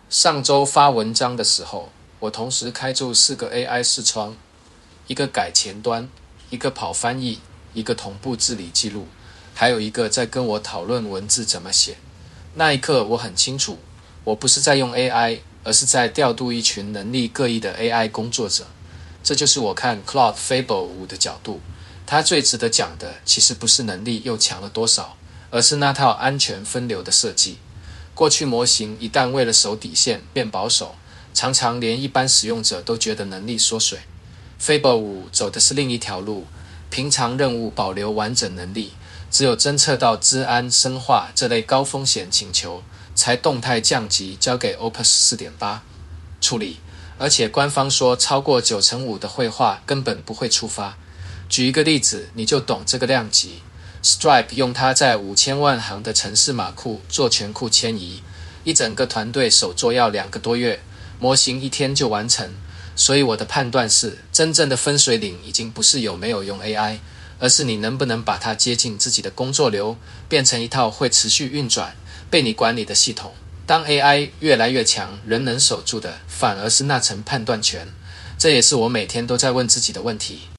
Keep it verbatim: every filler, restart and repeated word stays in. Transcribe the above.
上周发文章的时候，我同时开住四个 A I 视窗，一个改前端，一个跑翻译，一个同步治理记录，还有一个在跟我讨论文字怎么写。那一刻我很清楚，我不是在用 A I， 而是在调度一群能力各异的 A I 工作者。这就是我看 Claude Fable 五的角度，它最值得讲的其实不是能力又强了多少，而是那套安全分流的设计。过去模型一旦为了守底线变保守，常常连一般使用者都觉得能力缩水。Fable 五走的是另一条路，平常任务保留完整能力，只有侦测到资安生化这类高风险请求，才动态降级交给 Opus 四点八 处理，而且官方说超过九成五的绘画根本不会触发。举一个例子你就懂这个量级。Stripe 用它在五千万行的程式码库做全库迁移，一整个团队手作要两个多月，模型一天就完成。所以我的判断是，真正的分水岭已经不是有没有用 A I， 而是你能不能把它接进自己的工作流，变成一套会持续运转、被你管理的系统。当 A I 越来越强，人能守住的反而是那层判断权。这也是我每天都在问自己的问题。